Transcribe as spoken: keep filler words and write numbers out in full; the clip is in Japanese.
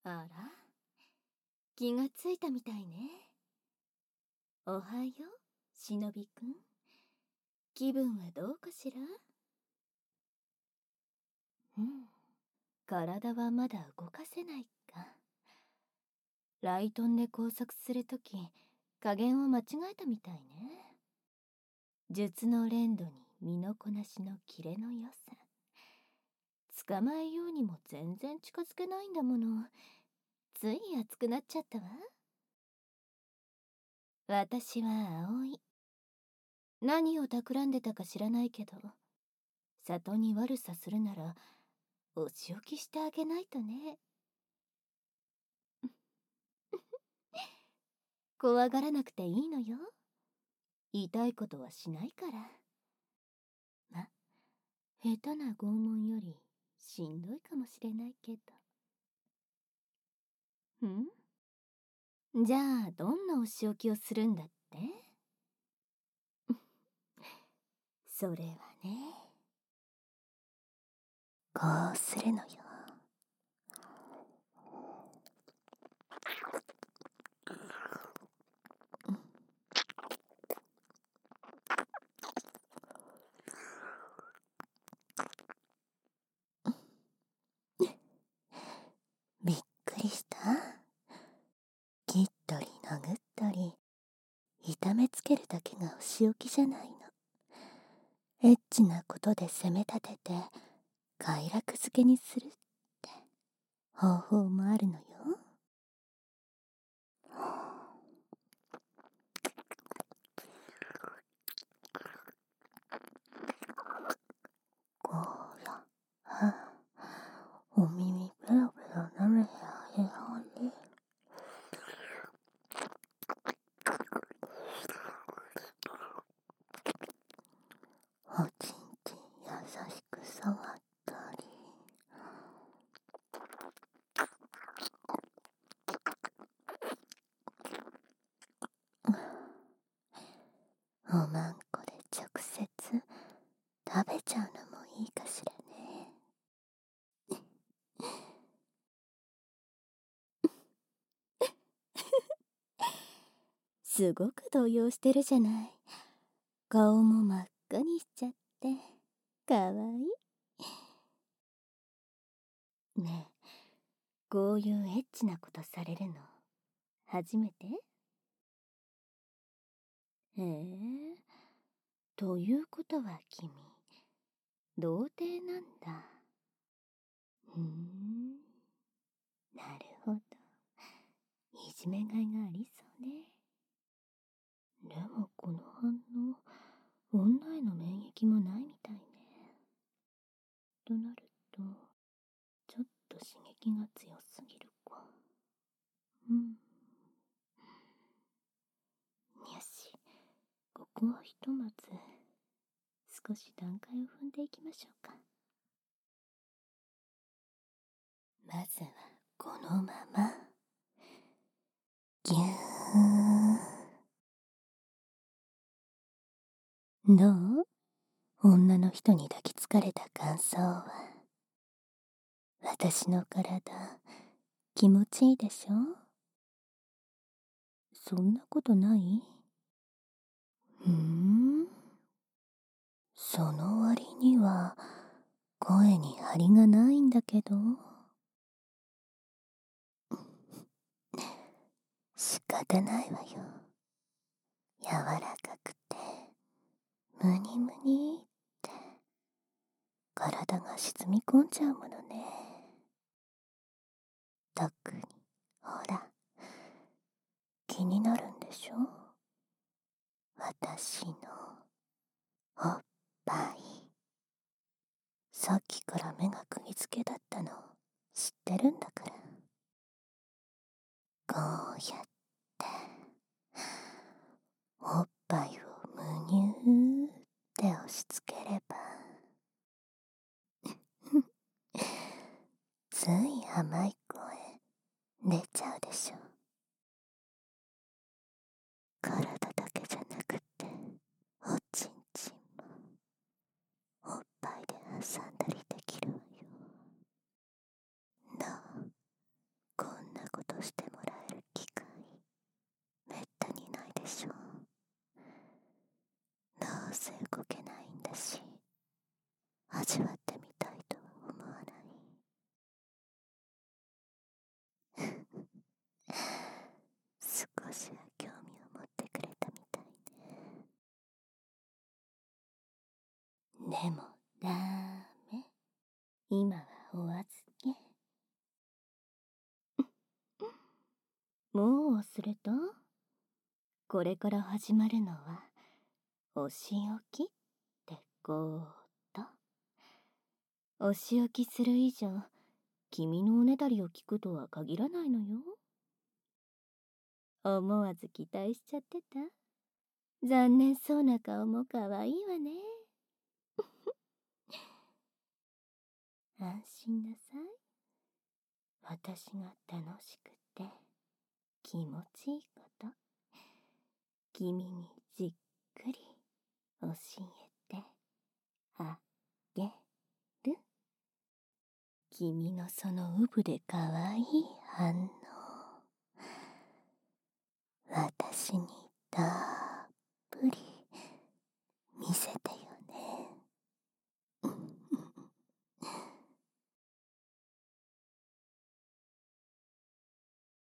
あら、気がついたみたいね。おはよう、しのびくん。気分はどうかしら？うん、体はまだ動かせないか。ライトンで工作するとき、加減を間違えたみたいね。術の連度に身のこなしのキレの良さ。捕まえようにも全然近づけないんだもの。つい熱くなっちゃったわ。私は葵。何を企んでたか知らないけど、里に悪さするならお仕置きしてあげないとね。怖がらなくていいのよ。痛いことはしないから。ま、下手な拷問よりしんどいかもしれないけど。ん？じゃあどんなお仕置きをするんだって？それはね、こうするのよ。びっくりした？切ったり殴ったり痛めつけるだけがお仕置きじゃないの。エッチなことで責め立てて快楽づけにするって方法もあるのよ。こら、はお耳ペラペラ舐めてあげようね。おちんちん優しく触ったり、おまんこで直接食べちゃうのもいいかしらね。すごく動揺してるじゃない。顔も真っ赤にしちゃってかわいい。ねえ、こういうエッチなことされるの初めて？へえ、ということは君童貞なんだ。ふーん、なるほど。いじめがいがありそうね。でもこの反応、女への免疫もないみたいね。となると、ちょっと刺激が強すぎるか。うん。よし、ここはひとまず少し段階を踏んでいきましょうか。まずはこのままぎゅー。どう？女の人に抱きつかれた感想は。私の体気持ちいいでしょ？そんなことない？ふーん、その割には声に張りがないんだけど。仕方ないわよ。柔らかくてムニムニって体が沈み込んじゃうものね。特にほら、気になるんでしょ？私のおっぱい。さっきから目が釘付けだったの知ってるんだから。こうやっておっぱいをむにゅーって押し付ければつい甘い声出ちゃうでしょ。体だけじゃなくておちんちんもおっぱいで挟んだりできるわよ。どう？こ今はお預け。もう忘れた？これから始まるのはお仕置きってこと。お仕置きする以上、君のおねだりを聞くとは限らないのよ。思わず期待しちゃってた？残念そうな顔も可愛いわね。安心なさい。私が楽しくて気持ちいいこと、君にじっくり教えてあげる。君のそのうぶでかわいい反応、私に